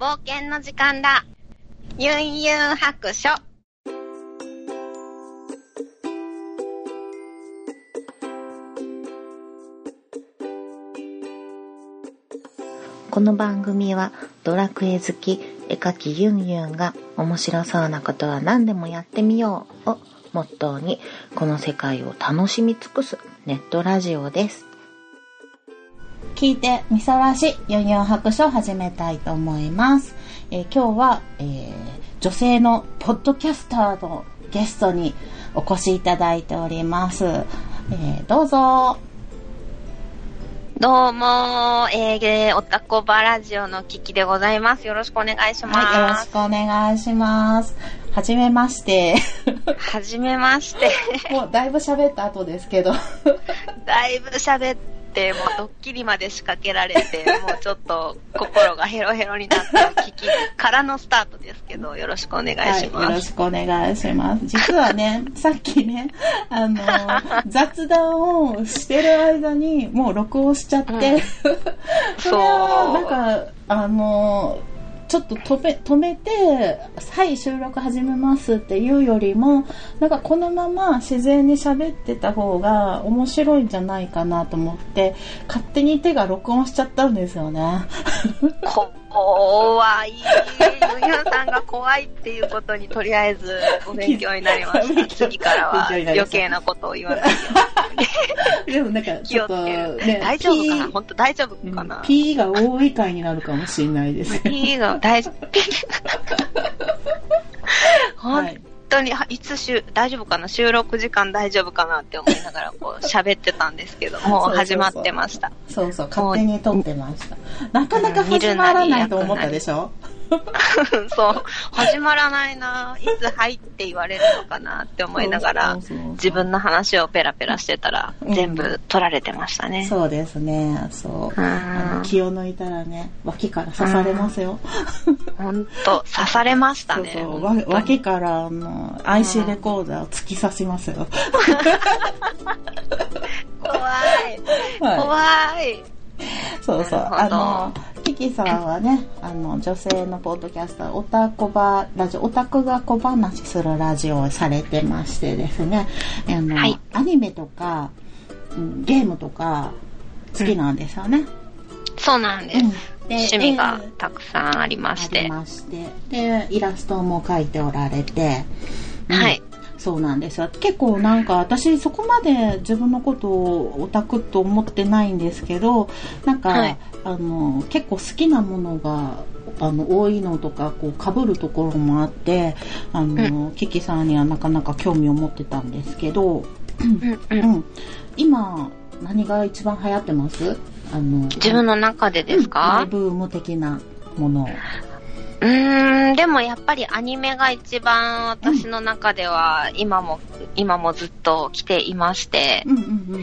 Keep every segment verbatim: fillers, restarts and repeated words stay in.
冒険の時間だ。ユンユン白書。 この番組はドラクエ好き絵描きユンユンが面白そうなことは何でもやってみようをモットーにこの世界を楽しみ尽くすネットラジオです。 聞いてみそらしユンユン白書を始めたいと思います。えー、今日は、えー、女性のポッドキャスターのゲストにお越しいただいております。えー、どうぞ。 どうも、えー、おたこばラジオのキキでございます。よろしくお願いします。 はい、よろしくお願いします。はじめまして。 はじめまして。 もうだいぶ喋った後ですけど。 だいぶ喋って、もうドッキリまで仕掛けられて、もうちょっと心がヘロヘロになったキキからのスタートですけど、よろしくお願いします。 はい、よろしくお願いします。実はね、さっきね、あの、雑談をしてる間にもう録音しちゃって、うん、それはなんか、あの、ちょっと止め、止めて、はい、収録始めますっていうよりも、なんかこのまま自然に喋ってた方が面白いんじゃないかなと思って、勝手に手が録音しちゃったんですよね。 怖い。ユンユンさんが怖いっていうことにとりあえずお勉強になりました。次からは余計なことを言わないように。 でもなんかちょっと、ね、 大丈夫かな？本当大丈夫かな？ P が多い回になるかもしれないです。 P が大丈夫。本当にいつしゅ大丈夫かな、収録時間大丈夫かなって思いながらこう喋ってたんですけど、もう始まってました。 そうそう、勝手に撮ってました。なかなか始まらないと思ったでしょ？ そう、始まらないな、いつ入って言われるのかなって思いながら、自分の話をペラペラしてたら、うん、全部取られてましたね。 そうですね、そう。あの気を抜いたらね、脇から刺されますよ。 本当刺されましたね。 そうそう、脇からあの アイシー レコーダーを突き刺しますよ。 怖い、はい、怖い。 そうそう、あのキキさんはね、あの女性のポッドキャスター、オタコバラジオ、オタクが小話するラジオをされてましてですね、あの、はい、アニメとか、うん、ゲームとか好きなんですよね。うん、 そうなんです。うん、で趣味がたくさんありまして、 ありまして、でイラストも描いておられて、うん、はい。そうなんですよ。結構なんか私そこまで自分のことをオタクと思ってないんですけど、なんか、はい、あの結構好きなものがあの多いのとかこう被るところもあって、あの、うん、キキさんにはなかなか興味を持ってたんですけど、うんうん、今何が一番流行ってます？あの自分の中でですか？ マイブーム的なもの。 うーん、でもやっぱりアニメが一番私の中では今も、うん、今もずっと来ていまして、うんうんうんうん、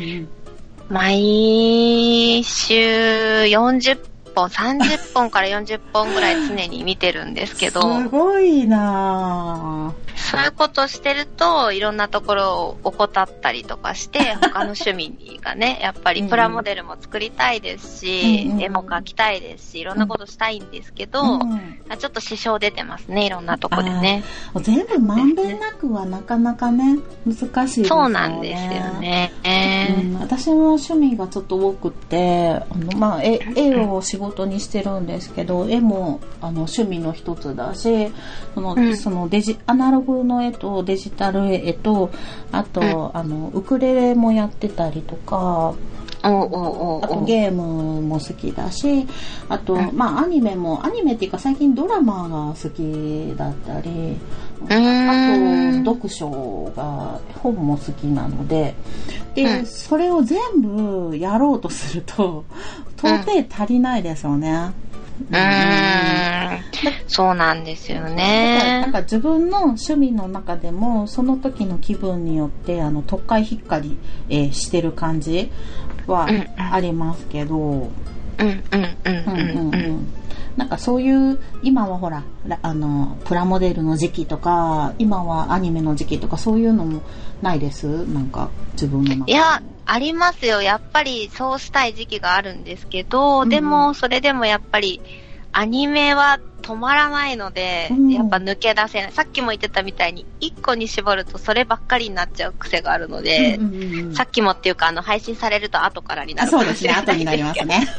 毎週よんじゅっぽん、さんじゅっぽんからよんじゅっぽんぐらい常に見てるんですけど、 すごいなぁ。 そういうことしてるといろんなところを怠ったりとかして他の趣味がねやっぱりプラモデルも作りたいですし、うんうん、絵も描きたいですしいろんなことしたいんですけど、うん、ちょっと支障出てますね、いろんなとこでね。 全部まんべんなくはなかなかね難しいですよね。 そうなんですよね、 うん、私も趣味がちょっと多くってあの、まあ、絵, 絵を仕事にしてるんですけど、絵もあの趣味の一つだし、その、うん、そのデジアナログの絵とデジタル絵とあと、うん、あのウクレレもやってたりとか、 おうおうおう、 あとゲームも好きだし、あと、うん、まあアニメもアニメっていうか最近ドラマが好きだったり、あと読書が本も好きなので、で、うん、それを全部やろうとすると到底足りないですよね。 うーん、そうなんですよね。 なんか自分の趣味の中でもその時の気分によってあの特会引っかり、えー、してる感じはありますけど、うんうんうんうんうん、 なんかそういう今はほらあのプラモデルの時期とか今はアニメの時期とかそういうのもないです？なんか自分の中で。 いやありますよ。やっぱりそうしたい時期があるんですけど、うん、でもそれでもやっぱりアニメは止まらないので、 うん、 やっぱ抜け出せない。さっきも言ってたみたいに、一個に絞るとそればっかりになっちゃう癖があるので、うんうんうん、さっきもっていうか、あの、配信されると後からになるかもしれない。 そうですね、後になりますね。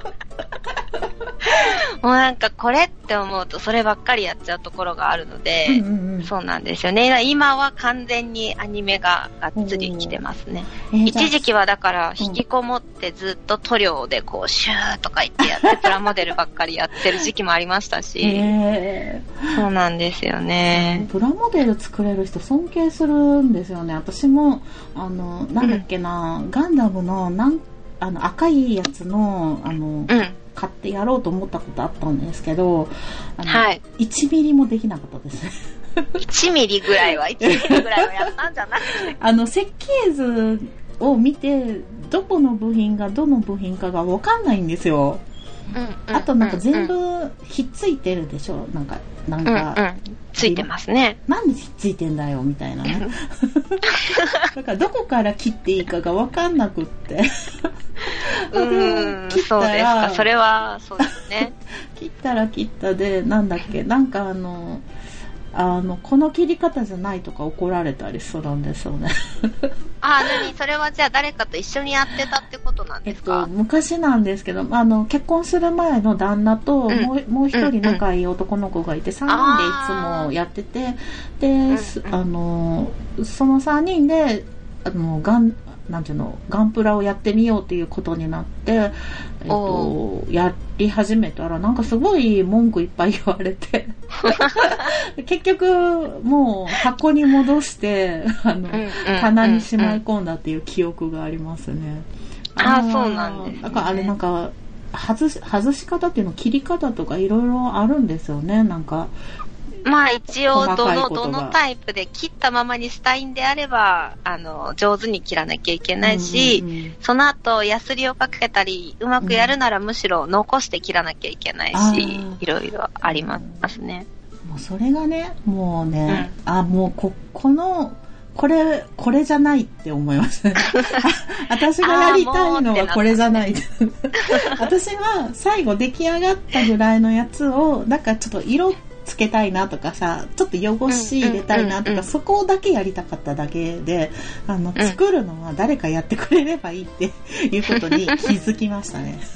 もうなんかこれって思うとそればっかりやっちゃうところがあるので、うんうんうん、そうなんですよね。今は完全にアニメががっつり来てますね。えー、一時期はだから引きこもってずっと塗料でこうシューとか言ってやってプラモデルばっかりやってる時期もありましたし、えー、そうなんですよね。 プラモデル作れる人尊敬するんですよね。私もあのなんだっけな、うん、ガンダムのなんあの赤いやつのあの、うん買ってやろうと思ったことあったんですけど、あの、はい、いちミリもできなかったですね。 いちミリぐらいは、いちミリぐらいはやったんじゃないあの、設計図を見て、どこの部品がどの部品かがわかんないんですよ。うんうん、あとなんか全部ひっついてるでしょ、なんか、なんか、うんうん、 ついてますね。 なんでひっついてんだよみたいなね。だからどこから切っていいかがわかんなくって。 うーん、そうですか。それはそうですね。 切ったら切ったで、なんだっけ、なんかあの、あのこの切り方じゃないとか怒られたりするんですよね。 ああ、何それはじゃあ誰かと一緒にやってたってことなんですか？ えっと、昔なんですけど、あの結婚する前の旦那と、うん、もうもう一人仲いい男の子がいて、うん、さんにんでいつもやってて、で、うんうん、あのそのさんにんであのガンなんていうのガンプラをやってみようっていうことになって、えっと、やり始めたらなんかすごい文句いっぱい言われて結局もう箱に戻してあの、うんうん、棚にしまい込んだっていう記憶がありますね。 ああ、そうなんですね。 だからあれなんか外し、外し方っていうの切り方とかいろいろあるんですよね。なんかまあ一応どのどのタイプで切ったままにしたいんであればあの上手に切らなきゃいけないし、うんうんうん、その後ヤスリをかけたりうまくやるならむしろ残して切らなきゃいけないし、うん、いろいろありますね。 もうそれがねもうね、うん、あもうここのこれこれじゃないって思いますね。私がやりたいのはこれじゃない。私は最後出来上がったぐらいのやつをなんかちょっと色つけたいなとかさ、ちょっと汚し入れたいなとか、うんうんうんうん、そこだけやりたかっただけで、あの、作るのは誰かやってくれればいいっていうことに気づきましたね。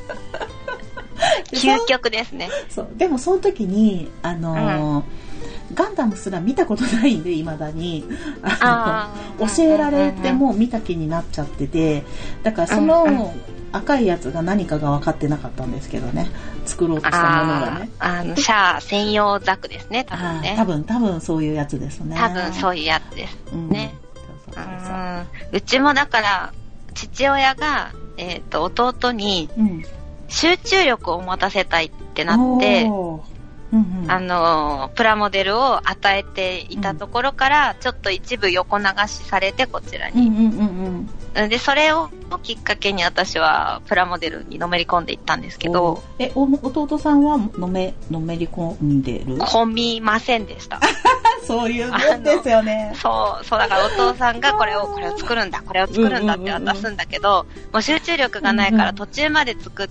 究極ですね。 そう。でもその時に、あのーうん、ガンダムすら見たことないんで、未だに。あの、教えられても見た気になっちゃってて、だからその、うんうん赤いやつが何かが分かってなかったんですけどね、作ろうとしたものがね。 あのシャア専用ザクですね、多分ね。 多分多分そういうやつですね。 多分そういうやつですね。うん、そうそうそうそう。うちもだから父親がえっと弟に集中力を持たせたいってなって。うんうんうん、あのプラモデルを与えていたところから、うん、ちょっと一部横流しされてこちらに、うんうんうんうん、でそれをきっかけに私はプラモデルにのめり込んでいったんですけど、 えお弟さんはのめのめり込んでる？ 込みませんでした。 そういうもんですよね。 そうそうだからお父さんがこれをこれを作るんだこれを作るんだって渡すんだけど、うんうんうんうん、もう集中力がないから途中まで作って、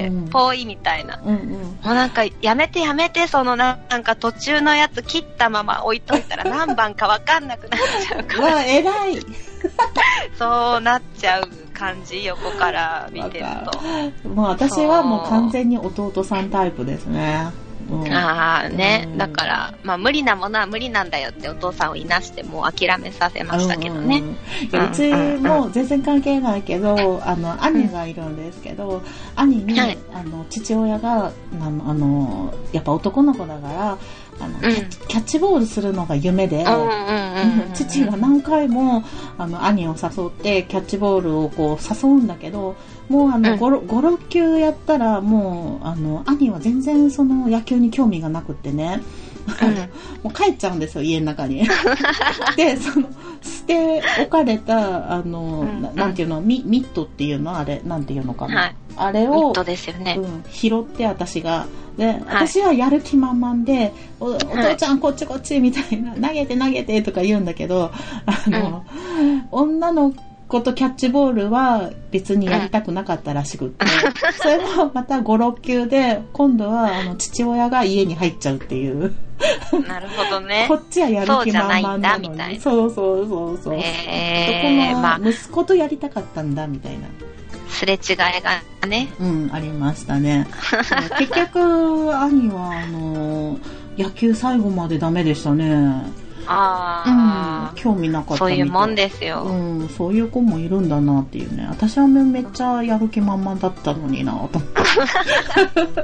うんうん、ポイみたいな、うんうん、もうなんかやめてやめてそのなんか途中のやつ切ったまま置いといたら何番か分かんなくなっちゃうから。 うわ偉い。 そうなっちゃう感じ横から見てると。 もう私はもう完全に弟さんタイプですね。 うん、ああね、うん、だからまあ無理なものは無理なんだよってお父さんをいなしてもう諦めさせましたけどね。うんうんうん、うちも全然関係ないけど、あの兄がいるんですけど、うん、兄に、はい、あの父親があのあのやっぱ男の子だからあの、うん、キャッチボールするのが夢で、父が何回もあの兄を誘ってキャッチボールをこう誘うんだけど、もうあの、うん、ご、ろっきゅうやったらもうあの兄は全然その野球に興味がなくってね、うん、もう帰っちゃうんですよ家の中に。でその捨て置かれたあの、うん、な, なんていうの ミ, ミットっていうのあれなんていうのかな、はい、あれをミットですよね、 うん、拾って私がで、はい、私はやる気満々で お, お父ちゃんこっちこっちみたいな、はい、投げて投げてとか言うんだけどあの、うん、女の子子とキャッチボールは別にやりたくなかったらしくって、うん、それもまたご、ろっきゅうで、今度はあの父親が家に入っちゃうっていう。 なるほどね。 こっちはやる気満々なのに。そうそうそうそう。えー、まあ、息子とやりたかったんだみたいな。 すれ違いがね。 うん、ありましたね。結局、兄は、あの、野球最後までダメでしたね。 ああ、 うん、興味なかったみたい。 そういうもんですよ。 うん、そういう子もいるんだなっていうね。私はめっちゃやる気満々だったのになと思って。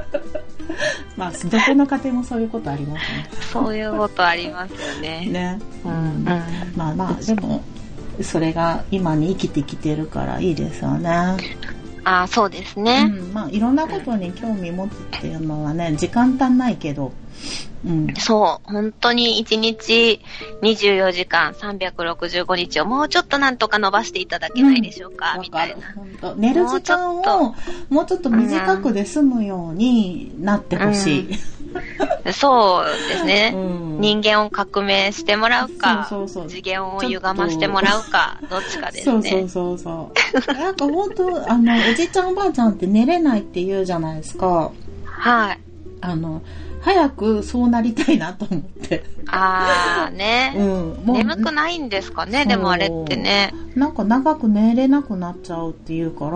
まあ、どこの家庭もそういうことありますね。 そういうことありますよね。 ね。うん。うん、まあまあ、でも、それが今に生きてきてるからいいですよね。 ああ、そうですね。 うん、まあ、いろんなことに興味持つっていうのはね、時間足んないけど、うん、 そう、本当にいちにちにじゅうよじかんさんびゃくろくじゅうごにちをもうちょっとなんとか伸ばしていただけないでしょうか、うん、みたいな。 寝る時間をもうちょっと短くで済むようになってほしい、 うん、そうですね、うん、人間を革命してもらうか、そうそうそう、次元を歪ましてもらうか、どっちかですね。 そうそうそうそう。なんか本当あのおじいちゃんおばあちゃんって寝れないって言うじゃないですか。 はい。 あの早くそうなりたいなと思って。 あーね、うん、もう眠くないんですかね、でもあれってね。 なんか長く寝れなくなっちゃうっていうから、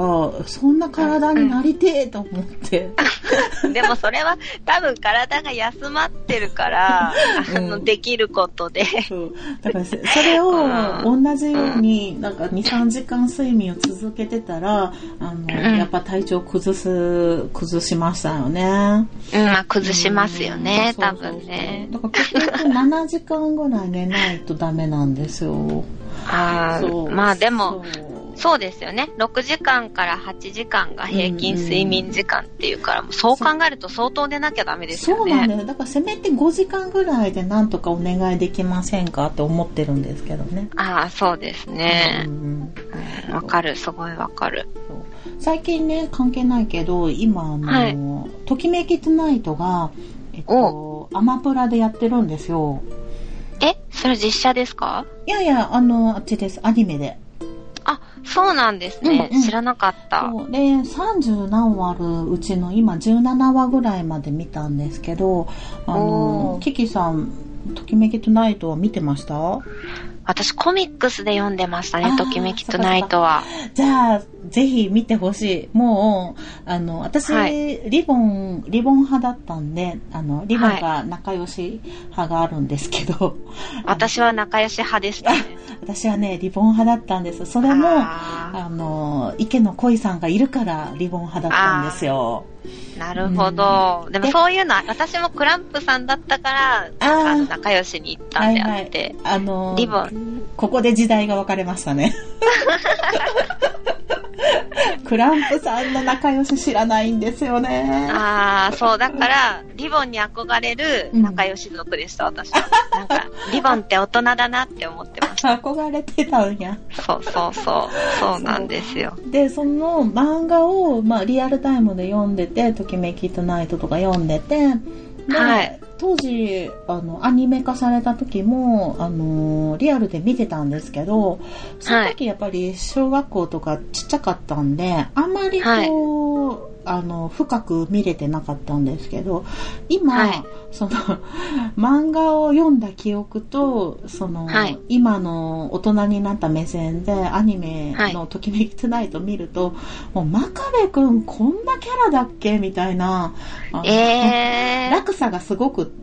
そんな体になりてーと思って。 うん、でもそれは多分体が休まってるから、うん、あのできることで。 そうだからそれを同じようになんかにさんじかん睡眠を続けてたら、あの、うん、やっぱ体調崩す、崩しましたよね。 うん、まあ崩しますよね、うん、多分ね。 だから結局ななじかんぐらい寝ないとダメなんですよ。 ああ、まあでもそう、そうですよね。ろくじかんからはちじかんが平均睡眠時間っていうから、うんうん、そう考えると相当寝なきゃダメですよね。 そうなんだよ。だからせめてごじかんぐらいでなんとかお願いできませんかって思ってるんですけどね。 ああ、そうですね。わ、うんうん、かる、すごいわかる。 最近ね、関係ないけど、今あの、はい、ときめきトゥナイトが、えっと、アマプラでやってるんですよ。 え、それ実写ですか？ いやいや、あの、あっちです。アニメで。 あ、そうなんですね。うんうん、知らなかった。 そうで、さんじゅうなんわあるうちの今じゅうななわぐらいまで見たんですけど、あの、キキさん、ときめきトゥナイトは見てました？ 私コミックスで読んでましたね、ときめきトゥナイトは。 じゃあ、ぜひ見てほしい。もう、あの、私、はい、リボン、リボン派だったんで、あの、リボンが仲良し派があるんですけど。はい、 私は仲良し派でしたね。 私はね、リボン派だったんです。それも、あ, あの、池野恋さんがいるからリボン派だったんですよ。 なるほど、うん、でもそういうのは私もクランプさんだったからあの仲良しに行ったんであって、はいはい、あのー、リボンここで時代が分かれましたね。クランプさんの仲良し知らないんですよね。 ああ、そうだからリボンに憧れる仲良し族でした、うん、私は。なんかリボンって大人だなって思ってました。 憧れてたんや。 そうそうそうそうなんですよ。 でその漫画をまあリアルタイムで読んでて、ときめきトゥナイトとか読んでて、で、はい、当時あのアニメ化された時もあのリアルで見てたんですけど、その時やっぱり小学校とかちっちゃかったんで、あんまりこう、はい、あの深く見れてなかったんですけど、今、はい、その漫画を読んだ記憶とその、はい、今の大人になった目線でアニメのときめきトゥナイト見ると、はい、もう真壁くんこんなキャラだっけみたいな、えー、落差がすごくって、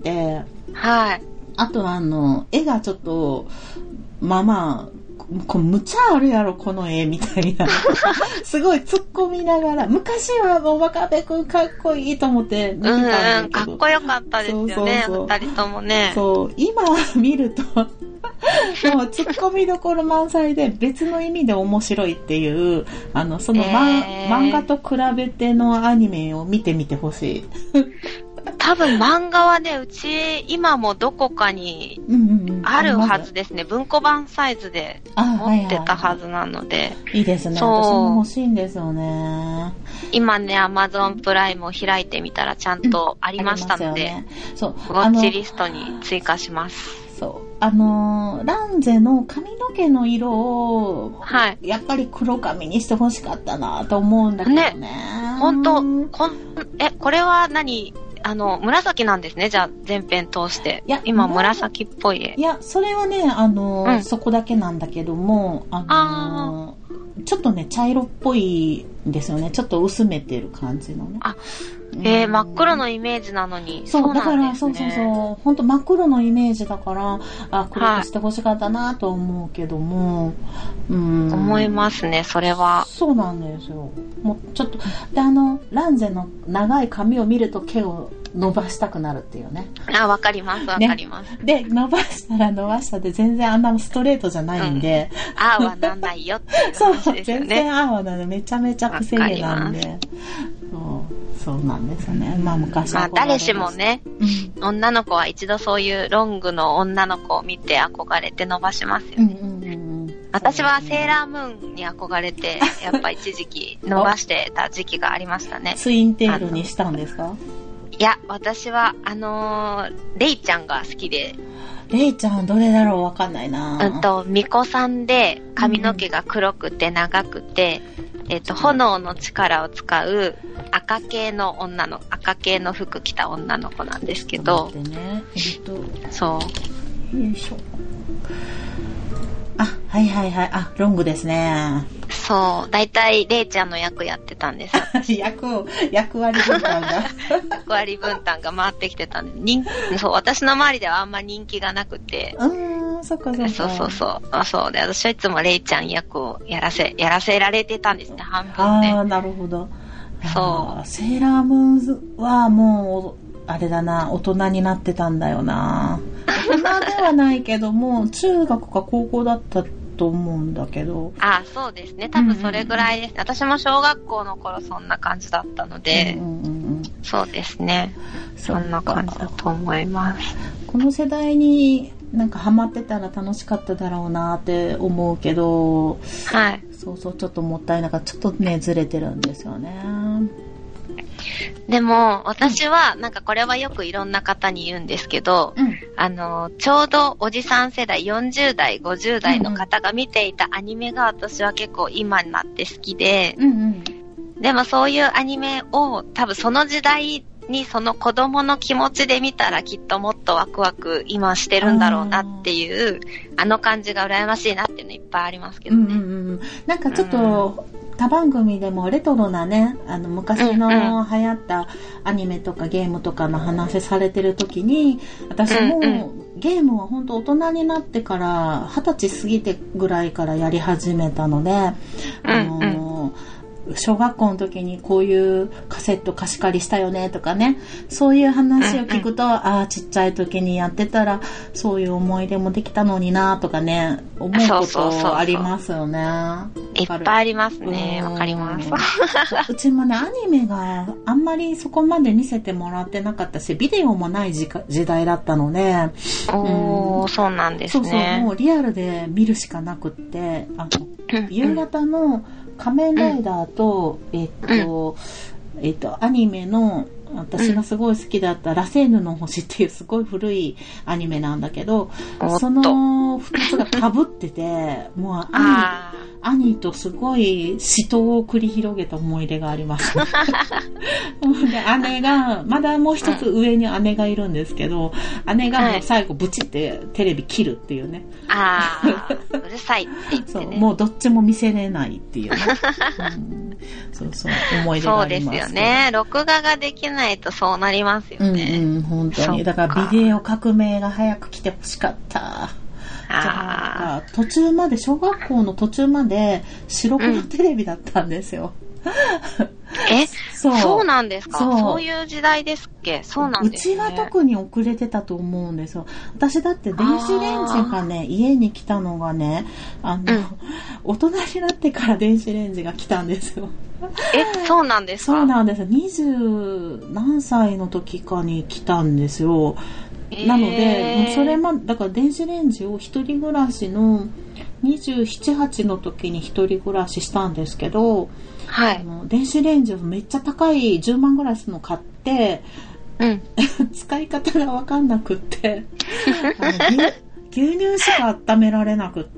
はい、あとあの絵がちょっとまあまあこむちゃあるやろこの絵みたいなすごい突っ込みながら、昔はもう真壁くんかっこいいと思って見てたんだけど、 うん、かっこよかったですよね。そうそうそう、二人ともね。 そう今見るともう突っ込みどころ満載で別の意味で面白いっていう、あのその、えー、漫画と比べてのアニメを見てみてほしい。 多分漫画はね、うち今もどこかに 。 あるはずですね。文庫版サイズで持ってたはずなので。 はいはいはい、いいですね。私も欲しいんですよね。 今ね、Amazon プライムを開いてみたらちゃんとありましたので、うんね、そう、ウォッチリストに追加します。 そう。あのー、ランゼの髪の毛の色を、 はい。 やっぱり黒髪にして欲しかったなと思うんだけどね。ね。 本当こん、え、これは何あの、紫なんですね。じゃあ、全編通して。いや、今、紫っぽい絵。 いや、それはね、あのーうん、そこだけなんだけども、あのー、ちょっとね、茶色っぽいんですよね。ちょっと薄めてる感じのね。 あ、えー、真っ黒のイメージなのに。 そう、 そうなんですね、 だから、そうそうそう。本当真っ黒のイメージだから、あ、黒くしてほしかったなと思うけども、はい、うん。 思いますね、それは。 そうなんですよ。もう、ちょっと、で、あの、ランゼの長い髪を見ると毛を伸ばしたくなるっていうね。 あ、わかります、わかります、 ね。で、伸ばしたら伸ばしたで全然あんなストレートじゃないんで。 うん、ああはなんないよっていう話ですよね。 そう、全然ああはなんで、めちゃめちゃくせ毛なんで。そう、そうなんですよね。まあ昔は。 まあ誰しもね、うん、女の子は一度そういうロングの女の子を見て憧れて伸ばしますよね。うんうんうん、私はセーラームーンに憧れて、やっぱ一時期伸ばしてた時期がありましたね。 ツインテールにしたんですか？ いや、私は、あのー、レイちゃんが好きで。 レイちゃんどれだろうわかんないなうんと、巫女さんで髪の毛が黒くて長くて、うん、えっと、炎の力を使う赤系の女の、赤系の服着た女の子なんですけど。 ね、えっと、 そう。 よいしょ。あ、はいはいはい。あ、ロングですね。 そう。だいたいレイちゃんの役やってたんです。 役を、役割分担が。 役割分担が回ってきてたんで、人そう、私の周りではあんま人気がなくて。 うーん、そっかそっか。 そうそうそう。あ、そうで、私はいつもレイちゃん役をやらせ、やらせられてたんですね、半分で。 ああ、なるほど。 そう。 セーラームーンはもう、あれだな、大人になってたんだよな。大人ではないけども、中学か高校だったと思うんだけど。 あ、そうですね。多分それぐらいです、うんうん、私も小学校の頃そんな感じだったので、うんうんうん、そうですね。そんな感じだと思います。 この世代になんかハマってたら楽しかっただろうなって思うけど、 はい。 そうそう、ちょっともったいなかった。ちょっとね、ずれてるんですよね。 でも、私は、なんかこれはよくいろんな方に言うんですけど、うん、あの、ちょうどおじさん世代、よんじゅう代、ごじゅう代の方が見ていたアニメが私は結構今になって好きで、うんうん、でもそういうアニメを多分その時代にその子供の気持ちで見たらきっともっとワクワク今してるんだろうなっていう、あの感じが羨ましいなっていうのいっぱいありますけどね。うんうんうん、 なんかちょっと、うん他番組でもレトロなね、あの昔の流行ったアニメとかゲームとかの話されてる時に、私もゲームは本当大人になってから二十歳過ぎてぐらいからやり始めたので、あの小学校の時にこういうカセット貸し借りしたよねとかね、そういう話を聞くと、うんうん、ああちっちゃい時にやってたらそういう思い出もできたのになとかね、思うことありますよね。 いっぱいありますね。わかります。 うちもね、アニメがあんまりそこまで見せてもらってなかったし、ビデオもない時代だったので、 おー、うん、そうなんですね。 そうそう、もうリアルで見るしかなくって、あの、うんうん、夕方の仮面ライダーと、うん、えっと、うん、えっと、アニメの、私がすごい好きだったラセーヌの星っていうすごい古いアニメなんだけど、そのふたつが被ってて、もう兄、兄とすごい死闘を繰り広げた思い出があります。で、姉が、まだもう一つ上に姉がいるんですけど、姉がもう最後ブチってテレビ切るっていうね。 ああ、うるさいって言ってね。 そう、もうどっちも見せれないっていうね。うん、そうそう、思い出があります。 そうですよね。録画ができないとそうなりますよね。 うんうん、本当に。だからビデオ革命が早く来てほしかった。あ途中まで、小学校の途中まで白黒テレビだったんですよ。 うん、えそう。そうなんですか。そう。そういう時代ですっけ。そうなんですね。 うちは特に遅れてたと思うんですよ。私だって電子レンジがね、家に来たのがね、あの、うん、大人になってから電子レンジが来たんですよ。 え、そうなんですか？ そうなんです。二十何歳の時かに来たんですよ。なので、もうそれも、だから電子レンジを一人暮らしのにじゅうなな、はちの時に一人暮らししたんですけど、 はい。 あの電子レンジをめっちゃ高いじゅうまんぐらいするの買って、 うん、 使い方がわかんなくってあの牛、牛乳しか温められなくって、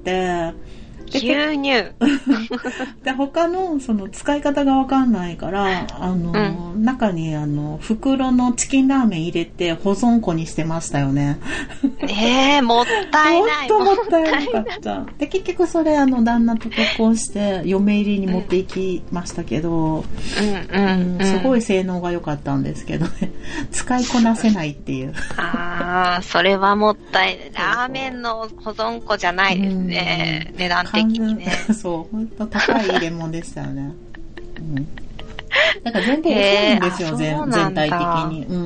牛乳で他のその使い方がわかんないからあの、うん、中にあの袋のチキンラーメン入れて保存庫にしてましたよね。 えー、もったいない。 ほんともったいなかったで結局それあの旦那と結婚して嫁入りに持っていきましたけど、うんうんうん、 すごい性能が良かったんですけどね使いこなせないっていうああそれはもったいない。ラーメンの保存庫じゃないですね、うん、値段的にね。 そう、本当高い入れ物でしたよね。うん、だから全部遅いんですよ、全, 全体的に。うん。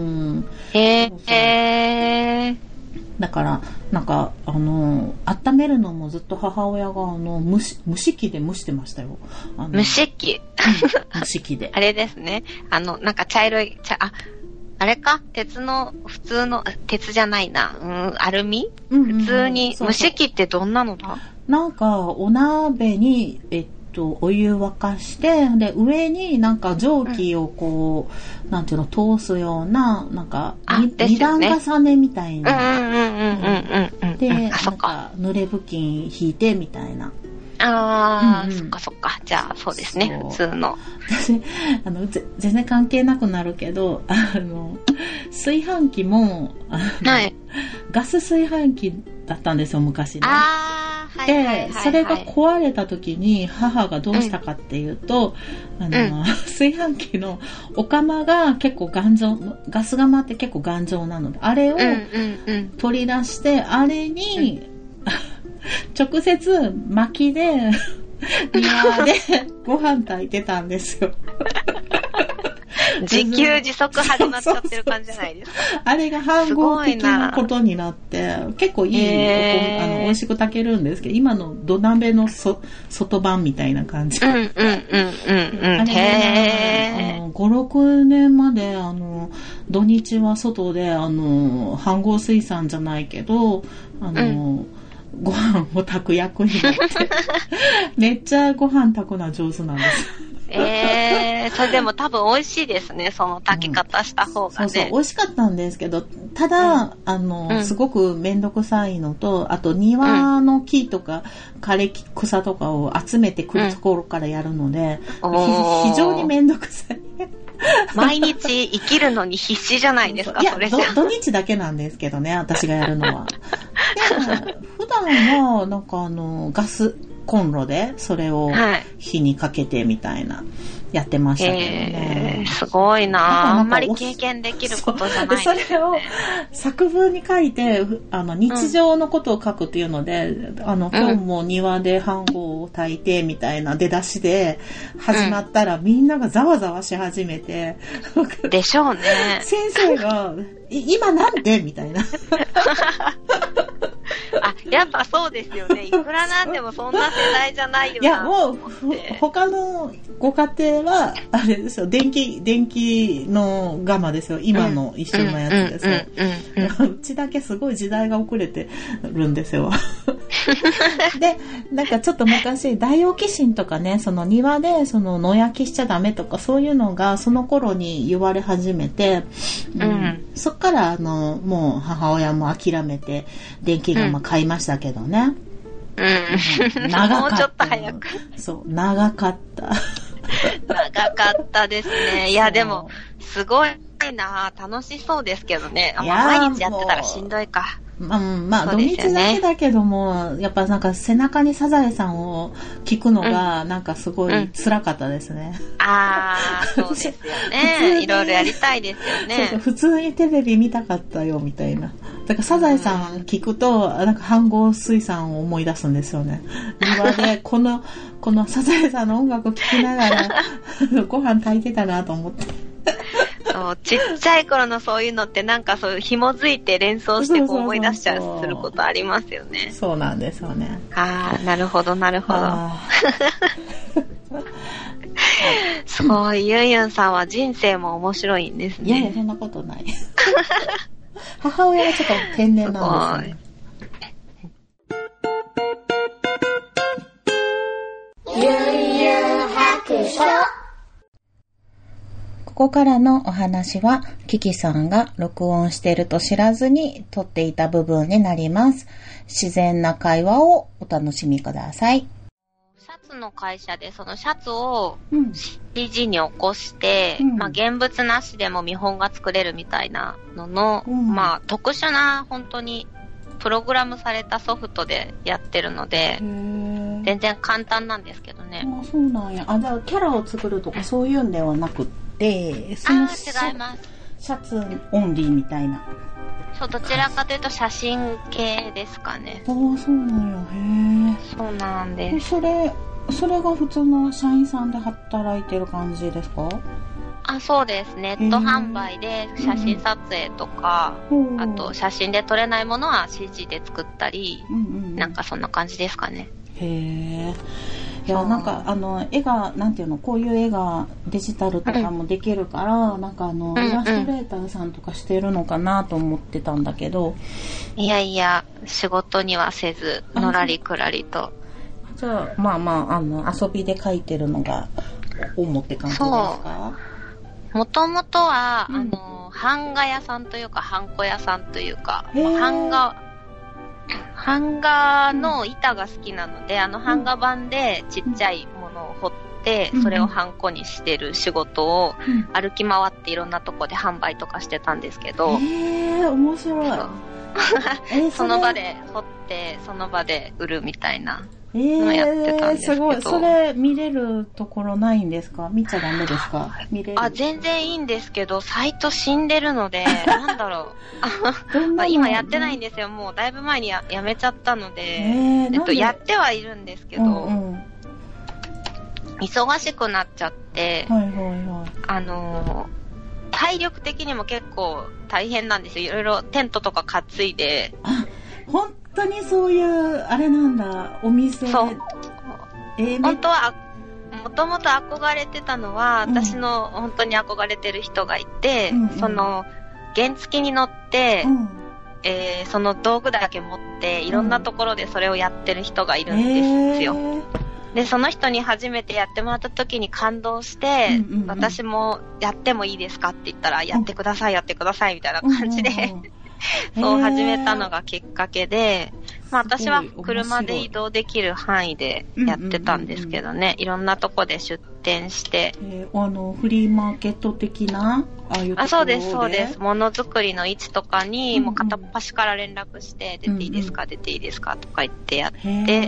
へー。へー。 だから、なんか、あの、温めるのもずっと母親が、あの、蒸し、蒸し器で蒸してましたよ。あの蒸し器、 うん、蒸し器で。 あれですね。あの、なんか茶色い、茶、あ、あれか鉄の、普通の、鉄じゃないな。うん、アルミ、うんうんうん、普通に、蒸し器ってどんなのだ？ なんか、お鍋に、えっと、お湯沸かして、で、上になんか蒸気をこう、うん、なんていうの、通すような、なんか、二段重ねみたいな。 うんうんうんうんうん。 で、なんか、濡れ布巾引いてみたいな。 ああ、うんうん、そっかそっか。じゃあ、そうですね。普通の。 私、あの、全然関係なくなるけど、あの、炊飯器も、 はい、 ガス炊飯器だったんですよ、昔ね。 ああ、はいはいはいはい。 で、それが壊れた時に母がどうしたかっていうと、うん、あの、うん、炊飯器のお釜が結構頑丈、ガス釜って結構頑丈なので、あれを取り出して、あれに、うん直接薪で庭でご飯炊いてたんですよ。 自給自足始まっちゃってる感じじゃないですか。 そうそうそうあれが反合的なことになって結構いい、えー、あの美味しく炊けるんですけど、今の土鍋のそ外版みたいな感じ。 うんうんうんうんうん。 あれへー。あのご、ろくねんまであの土日は外であの飯合水産じゃないけどあの。うんご飯を炊く役になってめっちゃご飯炊くのは上手なんです。 えー、それでも多分美味しいですね、その炊き方した方がね。 うん、そうそう美味しかったんですけど、ただ、うん、あの、うん、すごくめんどくさいのと、あと庭の木とか枯れ草とかを集めてくるところからやるので、うん、非常にめんどくさい。 毎日生きるのに必死じゃないですか、それじゃ。 いや、土日だけなんですけどね、私がやるのは。で、普段は、なんかあの、ガスコンロで、それを火にかけてみたいな、やってましたけどね。 えー、すごいなあんまり経験できることじゃないですね。それを作文に書いて、あの、日常のことを書くっていうので、うん、あの、今日も庭で飯盒を炊いてみたいな出だしで始まったら、うん、みんながざわざわし始めて。 でしょうね。 先生が、今なんでみたいな。 あ、やっぱそうですよね。いくらなんでもそんな世代じゃないよな。 いや、もう、他のご家庭は、あれですよ、電気、電気のガマですよ。今の一緒のやつですよ。うちだけすごい時代が遅れてるんですよ。で、なんかちょっと昔、大王寄進とかね、その庭で、その野焼きしちゃダメとか、そういうのがその頃に言われ始めて、うんうん、そっから、あの、もう母親も諦めて、電気ガマ買いましたけどね。 うん。うん、長かった。もうちょっと早く。 そう、長かった。 長かったですね。いや、でも、すごいな楽しそうですけどね。毎日やってたらしんどいか。 まあ、まあ、土日だけだけども、やっぱなんか背中にサザエさんを聞くのが、なんかすごい辛かったですね。 うんうん、ああ、そうですよね。いろいろやりたいですよね。 そうそう、普通にテレビ見たかったよ、みたいな。だからサザエさん聞くと、なんか飯合水産を思い出すんですよね。庭で、この、このサザエさんの音楽を聴きながら、ご飯炊いてたなと思って。 そう、ちっちゃい頃のそういうのってなんかそういう紐づいて連想してこう思い出しちゃうすることありますよね。 そうなんですよね。 ああ、なるほどなるほど。すごい、ゆんゆんさんは人生も面白いんですね。 いやいや、そんなことない。母親はちょっと天然なんですよね。ゆんゆん白書。ここからのお話は、キキさんが録音していると知らずに撮っていた部分になります。自然な会話をお楽しみください。 シャツの会社でそのシャツを シージー に起こして、うん、まあ現物なしでも見本が作れるみたいなのの、うん、まあ特殊な本当にプログラムされたソフトでやってるので、全然簡単なんですけどね。 あ、そうなんや。あ、じゃあキャラを作るとかそういうんではなくて、で、そのあー違います。 シャツオンリーみたいな。 そう、どちらかというと写真系ですかね。 ああ、そうなんや。へえ。 そうなんです。 それ、それが普通の社員さんで働いてる感じですか？ あ、そうです。ネット販売で写真撮影とか、あと写真で撮れないものは シージー で作ったり、うんうん、なんかそんな感じですかね。 へえ。いや、なんかあの絵がなんていうの、こういう絵がデジタルとかもできるから、うん、なんかあの、うんうん、イラストレーターさんとかしてるのかなと思ってたんだけど、 いやいや、仕事にはせずのらりくらりと。 じゃあまあまあ、あの遊びで描いてるのが主って感じですか？ もともとは、うん、あの版画屋さんというかハンコ屋さんというか、版画版画の板が好きなので、うん、あの版画板でちっちゃいものを彫って、うん、それをハンコにしてる仕事を歩き回っていろんなとこで販売とかしてたんですけど、 へー、面白い。 そ, その場で彫ってその場で売るみたいなのをやってたんですけど、 えー、すごい。それ見れるところないんですか？見ちゃダメですか？見れる？ あ、全然いいんですけど、サイト死んでるのでなんだろうまあ今やってないんですよ。もうだいぶ前に や, やめちゃったので、えー、えっと、やってはいるんですけど、うんうん、忙しくなっちゃって、はいはいはい、あのー体力的にも結構大変なんですよ。いろいろテントとか担いで。 あ、本当にそういうあれなんだ、お店。 そう。えー、本当はもともと憧れてたのは、うん、私の本当に憧れてる人がいて、うんうん、その原付に乗って、うん、えー、その道具だけ持っていろんなところでそれをやってる人がいるんですよ。うん、えーで、その人に初めてやってもらった時に感動して、うんうんうん、私もやってもいいですかって言ったら、やってください、やってくださいみたいな感じで、うんうんうん、そう始めたのがきっかけで、まあ私は車で移動できる範囲でやってたんですけどね、うんうんうん、いろんなとこで出店して。 えー、あの、フリーマーケット的なああいうところで？あ、 そうです、そうです。ものづくりの位置とかに、もう片っ端から連絡して、出ていいですか、うんうん、出ていいですかとか言ってやって、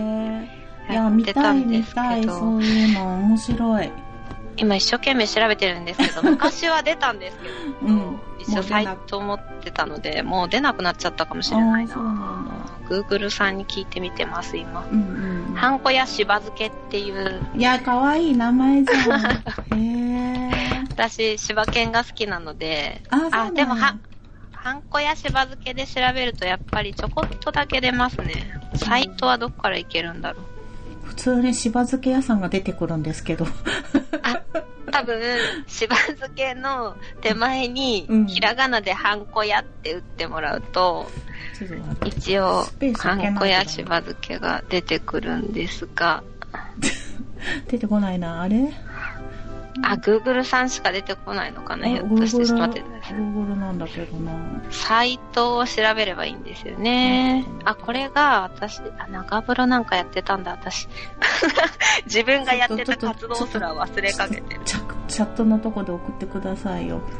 いや、見たい見たい、そういうの面白い。 今一生懸命調べてるんですけど、昔は出たんですけど、うん、一応サイト持ってたので、もう出なくなっちゃったかもしれないな。そうなんだ。Google さんに聞いてみてます、今。うんうん、ハンコやしば漬けっていう。 いや、かわいい名前じゃん。へー。 私、しば犬が好きなので、 あ、そうなんあ、でもは、ハンコやしば漬けで調べるとやっぱりちょこっとだけ出ますね。サイトはどこから行けるんだろう。 普通にしば漬け屋さんが出てくるんですけど。 あ、多分、しば漬けの手前に、ひらがなでハンコ屋って打ってもらうと、うん、一応、ハンコ屋しば漬けが出てくるんですが。 出てこないな、あれ？ あ、Google さんしか出てこないのかな、ひょっとして。ちょっと待ってください。 Google なんだけどな。 サイトを調べればいいんですよね。あ、これが私、あ、長風呂なんかやってたんだ、私。自分がやってた活動すら忘れかけてる。 チャットのとこで送ってくださいよ。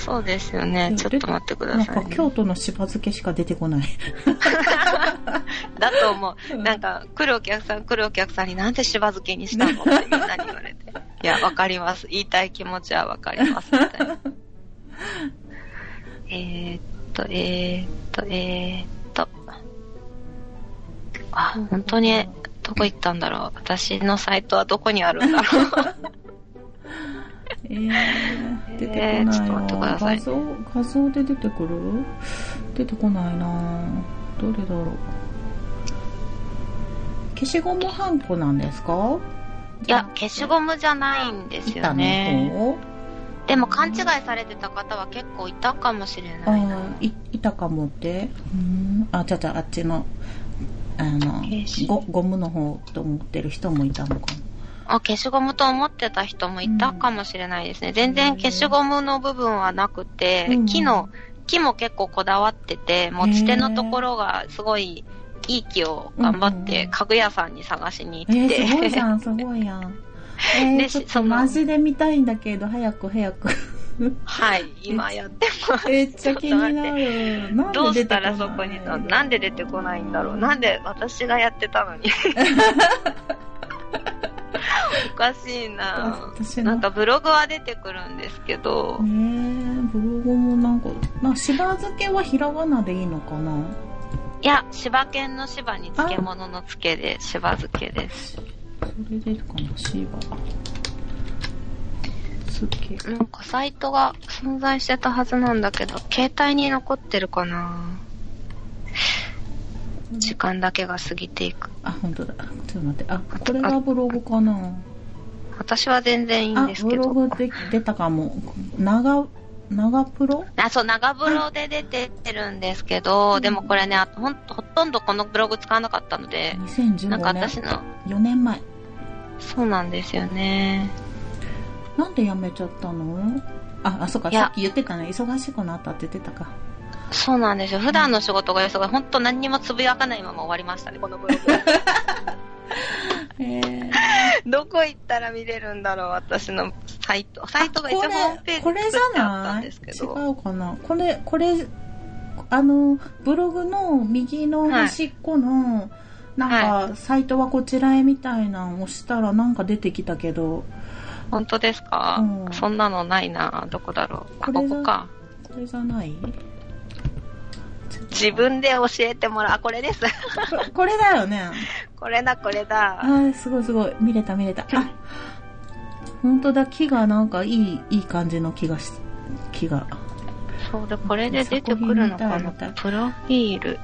そうですよね。ちょっと待ってください、ね。 なんか京都のしば漬けしか出てこない。 だと思う。なんか来るお客さん来るお客さんになんでしば漬けにしたのってみんなに言われて。いや、わかります。言いたい気持ちはわかります。みたいな。えーっと、えーっと、えーっと。あ、本当に、どこ行ったんだろう。私のサイトはどこにあるんだろう。 えー、出てこないな、えー、ちょっと待ってください。画像、画像で出てくる？出てこないな。どれだろう。消しゴムはんこなんですか？ いや、消しゴムじゃないんですよね。でも勘違いされてた方は結構いたかもしれないな。 あ、い、いたかもって。うん。あ、ちゃちゃ、あっちの、あの、ゴ、ゴムの方と思ってる人もいたのかも。 あ、消しゴムと思ってた人もいたかもしれないですね。うん、全然消しゴムの部分はなくて、うん、木の、木も結構こだわってて、持ち手のところがすごいいい木を頑張って家具屋さんに探しに行って。 えー、すごいじゃん、すごいやん。えー、でちょっとマジで見たいんだけど、早く早く。 はい、今やってます。 めっちゃ気になる。なんで出てこない？ どうしたらそこに、なんで出てこないんだろう。なんで私がやってたのに。おかしいな。なんかブログは出てくるんですけど。 ねえ、ブログもなんか、な、しば漬けはひらがなでいいのかな？ いや、柴犬の柴に漬物の漬けで、しば漬けです。 それでかな、しば。漬け。 なんかサイトが存在してたはずなんだけど、携帯に残ってるかな？時間だけが過ぎていく。 あ、本当だ。ちょっと待って。あ、これがブログかな？ 私は全然いいんですけど。 あ、ブログで出たかも。長、長プロ？ あ、そう、長プロで出てるんですけど、はい、でもこれね、ほん、ほとんどこのブログ使わなかったので、 にせんじゅうごねん。 なんか私の。 よねんまえ。 そうなんですよね。 なんで辞めちゃったの？あ、あ、そうか、さっき言ってたね。忙しくなったって言ってたか。 そうなんですよ。普段の仕事が忙しい。ほんと何にもつぶやかないまま終わりましたね、このブログ。えー、どこ行ったら見れるんだろう、私のサイト。サイトが一応ホームページこれじゃない？違うかな。これ、これ、あの、ブログの右の端っこの、はい、なんか、サイトはこちらへみたいなのを押したらなんか出てきたけど。 本当ですか？うん、そんなのないな。どこだろう。あ、ここか。 これじゃない？ 自分で教えてもらう。あ、これです。 こ, これだよね。 これだ、これだ。 あ、すごいすごい。見れた見れた。あ、本当だ。木がなんかいい、いい感じの木がし、木が。 そうだ、これで出てくるのかな。プロフィール。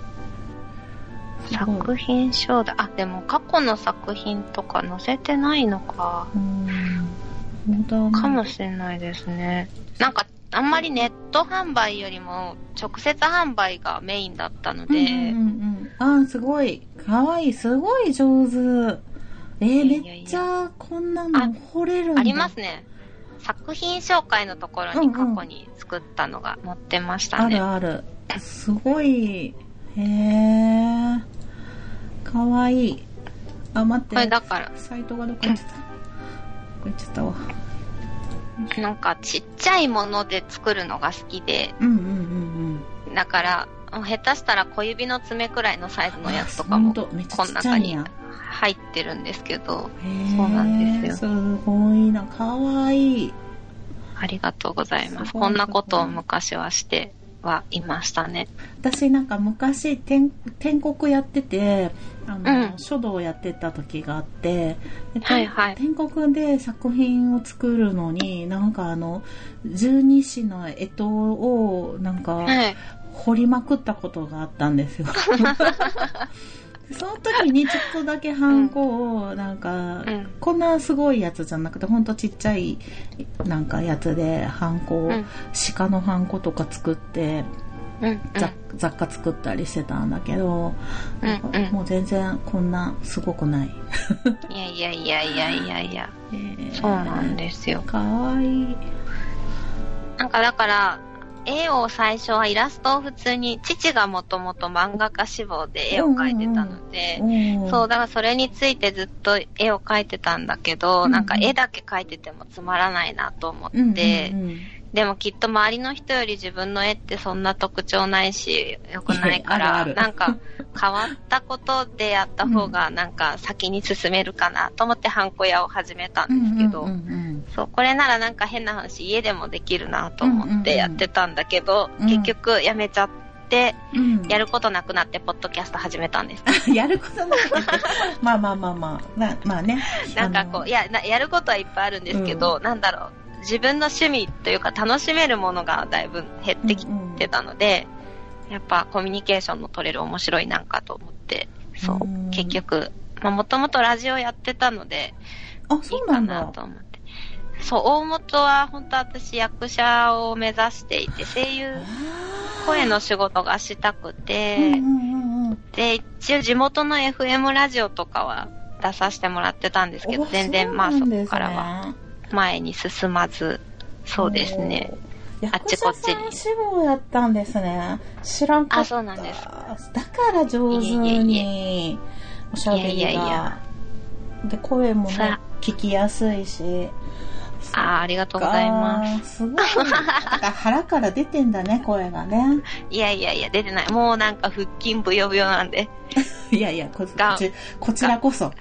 作品賞だ。あ、でも過去の作品とか載せてないのか。うーん。かもしれないですね。なんか、あんまりネット販売よりも直接販売がメインだったので。うんうんうん、あ、すごい。かわいい。すごい上手。えー、いやいやいやめっちゃこんなの掘れるんだ。 ありますね。作品紹介のところに過去に作ったのが載ってましたね。 うんうん、あるある。すごい。へー。かわいい。あ、待って。 これだから。 サイトがどこ行っちゃった。どこ行っちゃったわ。 なんかちっちゃいもので作るのが好きで、 うんうんうんうん、だから下手したら小指の爪くらいのサイズのやつとかもこの中に入ってるんですけど、そうなんですよ。 すごいな、かわいい。 ありがとうございます。こんなことを昔はしてはいましたね。 私なんか昔転国やってて、あの、うん、書道をやってた時があって、 はいはい、 転国で作品を作るのになんかあの十二支の干支をなんか彫りまくったことがあったんですよ。その時にちょっとだけハンコをなんか、うん、こんなすごいやつじゃなくてほんとちっちゃいなんかやつでハンコ、うん、鹿のハンコとか作って、うんうん、雑貨作ったりしてたんだけど、うんうん、もう全然こんなすごくない。 いやいやいやいやいやいや、えー、そうなんですよ。 かわいい。 なんかだから絵を最初はイラストを普通に、父がもともと漫画家志望で絵を描いてたので、うんうんうん、そう、だからそれについてずっと絵を描いてたんだけど、うんうん、なんか絵だけ描いててもつまらないなと思って、うんうんうん、でもきっと周りの人より自分の絵ってそんな特徴ないし、良くないから、あるあるなんか変わったことでやった方がなんか先に進めるかなと思ってハンコ屋を始めたんですけど、うんうんうんうん、そう、これならなんか変な話家でもできるなと思ってやってたんだけど、うんうんうん、結局やめちゃって、うん、やることなくなってポッドキャスト始めたんです。 やることなくなってまあまあまあまあ、まあ、まあね。 なんかこう、いや、やることはいっぱいあるんですけど、うん、なんだろう。自分の趣味というか楽しめるものがだいぶ減ってきてたので、うんうん、やっぱコミュニケーションの取れる面白いなんかと思って、そう、うん、結局、まあもともとラジオやってたので、 あ、そうなんだ。 いいかなと思って。そう、大元は本当私役者を目指していて、声優、声の仕事がしたくて、うんうんうんうん、で、一応地元の エフエム ラジオとかは出させてもらってたんですけど、全然まあそこからは。前に進まず、そうですね。あっちこっちに。 役者さん志望やったんですね。知らんかった。 あ、そうなんです。 だから上手におしゃべりが。いやいやいや。で、声もね、聞きやすいし。 あ、ありがとうございます。 すごい。腹から出てんだね、声がね。 いやいやいや、出てない。もうなんか腹筋ブヨブヨなんで。 いやいや、こ, こ, ちこちらこそ。も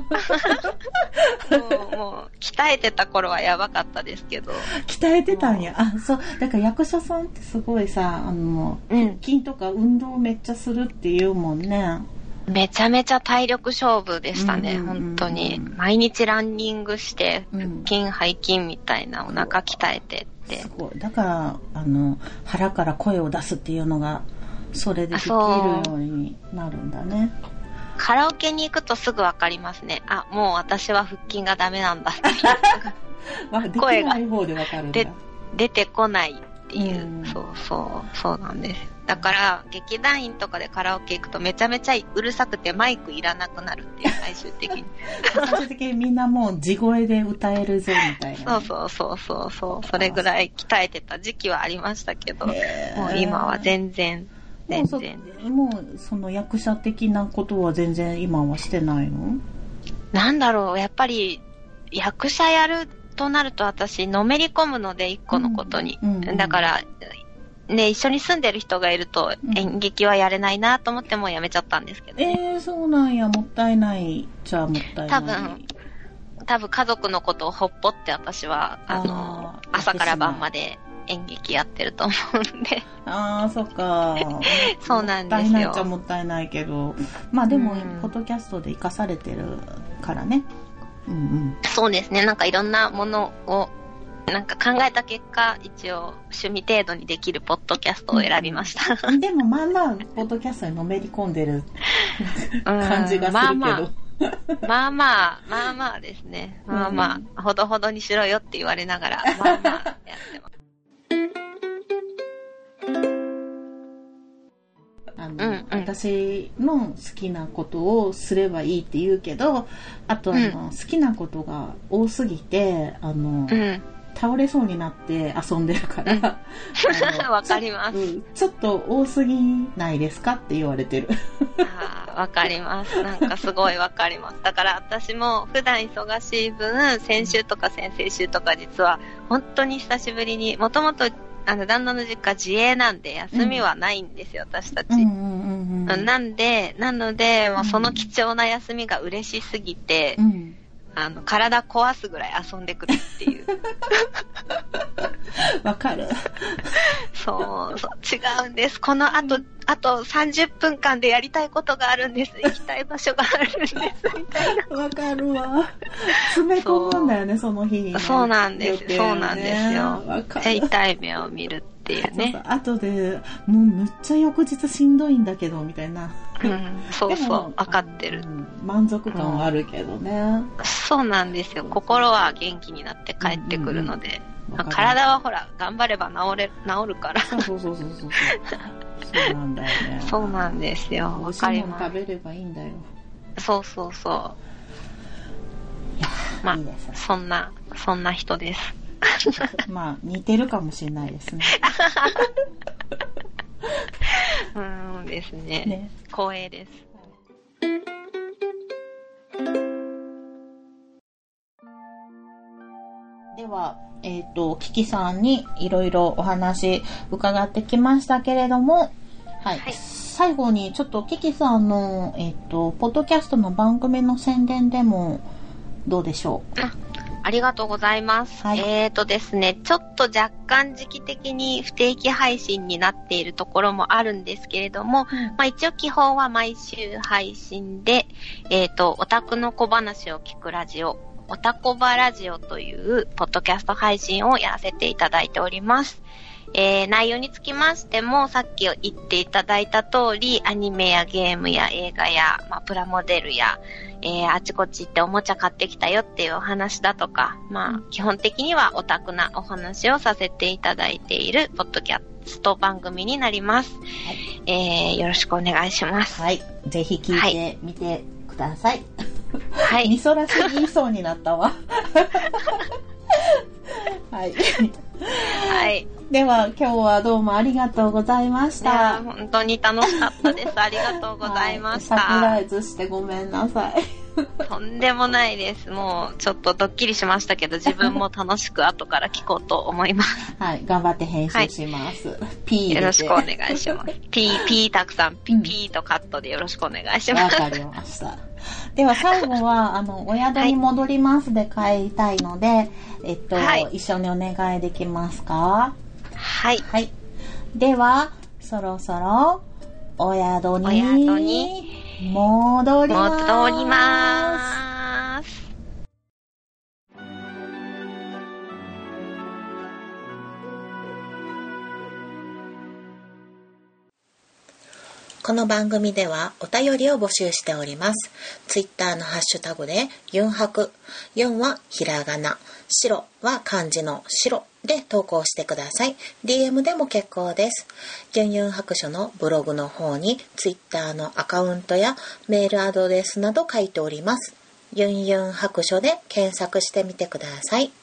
う、もう、鍛えてた頃はやばかったですけど。 鍛えてたんや。あ、そう。だから役者さんってすごいさ、あの、うん、腹筋とか運動めっちゃするって言うもんね。 めちゃめちゃ体力勝負でしたね、うんうんうんうん、本当に。毎日ランニングして、腹筋、背筋みたいなお腹鍛えてって。 すごい。だから、あの、腹から声を出すっていうのが、それでできるようになるんだね。 カラオケに行くとすぐわかりますね。あ、もう私は腹筋がダメなんだっていう。 声ができない方でわかるんだ。で出てこないっていう、うん。そうそう、そうなんです。だから、劇団員とかでカラオケ行くとめちゃめちゃうるさくてマイクいらなくなるっていう、最終的に。 最終的にみんなもう地声で歌えるぞみたいな、 ね。そうそうそうそう。それぐらい鍛えてた時期はありましたけど、もう今は全然。全然もう そ, もうその役者的なことは全然今はしてないの？ なんだろう、やっぱり役者やるとなると私のめり込むので一個のことに、うんうんうん、だからね、一緒に住んでる人がいると演劇はやれないなと思ってもうやめちゃったんですけどね。 えー、そうなんや。もったいないじゃあもったいない。 多分多分家族のことをほっぽって私はあのあ朝から晩まで演劇やってると思うんで。 ああ、そっか。 そうなんですよ。 もったいないっちゃもったいないけど、まあでも、うん、ポッドキャストで活かされてるからね。うんうん。 そうですね。なんかいろんなものをなんか考えた結果、一応趣味程度にできるポッドキャストを選びました。 うん、でもまあまあポッドキャストにのめり込んでる感じがするけど。まあまあまあまあ、まあまあですね。まあまあ、うん、ほどほどにしろよって言われながら、まあまあやってます。 あの、うんうん、私の好きなことをすればいいって言うけど、あとあの、うん、好きなことが多すぎて、あの、うん、倒れそうになって遊んでるから、 うん、わかります、 うん。ちょっと多すぎないですかって言われてる。 あ、わかります。なんかすごいわかります。だから私も普段忙しい分、先週とか先々週とか実は本当に久しぶりに、もともとあの旦那の実家自営なんで休みはないんですよ、うん、私たち、うんうんうんうん、なんでなのでもうその貴重な休みが嬉しすぎて、うん、あの体壊すぐらい遊んでくるっていう。 わかる。 そうそう、違うんです。このあとあとさんじゅっぷんかんでやりたいことがあるんです。行きたい場所があるんですみたいな。 わかるわ。詰め込むんだよね、その日に、ね。 そうなんです。そうなんですよ。わかる。痛い目を見るっていうね。 そうそう、後でもうむっちゃ翌日しんどいんだけどみたいな。 うん、そうそう、分かってる、うん。 満足感はあるけどね、うん。 そうなんですよ。心は元気になって帰ってくるので。うんうんうん、体はほら頑張れば治れ治るから。 そうそうそうそうそう。そうなんだよね。 そうなんですよ。 わかります。食べればいいんだよ。 そうそうそう。いや、まあ、いいですね、そんなそんな人です。 まあ、似てるかもしれないですね。 うーんですね。ね、光栄です。 では、えっと、キキさんにいろいろお話伺ってきましたけれども、はい。はい、最後にちょっとキキさんの、えっと、ポッドキャストの番組の宣伝でもどうでしょう？ あ、ありがとうございます。はい、えーとですね、ちょっと若干時期的に不定期配信になっているところもあるんですけれども、うん、まあ一応基本は毎週配信で、えーと、オタクの小話を聞くラジオ、オタコバラジオというポッドキャスト配信をやらせていただいております。えー、内容につきましても、さっき言っていただいた通り、アニメやゲームや映画や、まあ、プラモデルや、えー、あちこち行っておもちゃ買ってきたよっていうお話だとか、まあ、基本的にはオタクなお話をさせていただいているポッドキャスト番組になります。はい、えー、よろしくお願いします。 はい。ぜひ聞いてみてください。 はい。 美空すぎそうになったわ。はい。 はい。 では今日はどうもありがとうございました。 いや本当に楽しかったです。ありがとうございました。 はい、サプライズしてごめんなさい。 とんでもないです。もうちょっとドッキリしましたけど、自分も楽しく後から聞こうと思います。 はい、頑張って編集します。はい、P よろしくお願いします。P、P たくさん、P、P とカットでよろしくお願いします。 わかりました。では最後は、あの、お宿に戻りますで帰りたいので、はい、えっと、はい、一緒にお願いできますか？ はい。 はい。では、そろそろ、お宿に、 お宿に戻ります。 戻ります。 この番組ではお便りを募集しております。ツイッターのハッシュタグでユンハク、ユンはひらがな、白は漢字の白で投稿してください。ディーエム でも結構です。ユンユン白書のブログの方にツイッターのアカウントやメールアドレスなど書いております。ユンユン白書で検索してみてください。